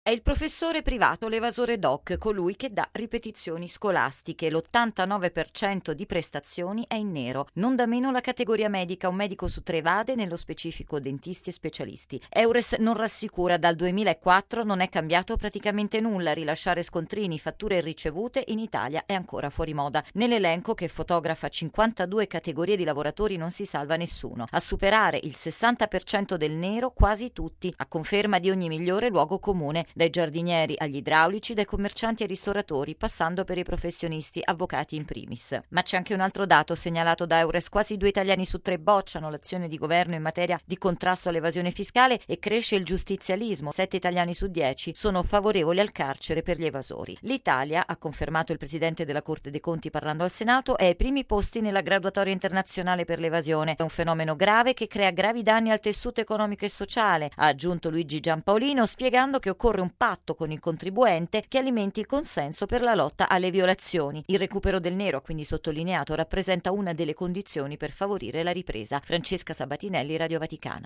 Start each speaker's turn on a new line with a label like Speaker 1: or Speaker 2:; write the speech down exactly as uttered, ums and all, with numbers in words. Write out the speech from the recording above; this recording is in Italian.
Speaker 1: È il professore privato l'evasore doc, colui che dà ripetizioni scolastiche. L'ottantanove per cento di prestazioni è in nero. Non da meno la categoria medica, un medico su tre evade, nello specifico dentisti e specialisti. Eures non rassicura, dal duemilaquattro non è cambiato praticamente nulla. Rilasciare scontrini, fatture ricevute in Italia è ancora fuori moda. Nell'elenco, che fotografa cinquantadue categorie di lavoratori, non si salva nessuno. A superare il sessanta per cento del nero quasi tutti, a conferma di ogni migliore luogo comune. Dai giardinieri agli idraulici, dai commercianti ai ristoratori, passando per i professionisti, avvocati in primis. Ma c'è anche un altro dato segnalato da Eures: quasi due italiani su tre bocciano l'azione di governo in materia di contrasto all'evasione fiscale e cresce il giustizialismo. Sette italiani su dieci sono favorevoli al carcere per gli evasori. L'Italia, ha confermato il presidente della Corte dei Conti parlando al Senato, è ai primi posti nella graduatoria internazionale per l'evasione. È un fenomeno grave che crea gravi danni al tessuto economico e sociale, ha aggiunto Luigi Giampaolino, spiegando che occorre un patto con il contribuente che alimenti il consenso per la lotta alle violazioni. Il recupero del nero, ha quindi sottolineato, rappresenta una delle condizioni per favorire la ripresa. Francesca Sabatinelli, Radio Vaticana.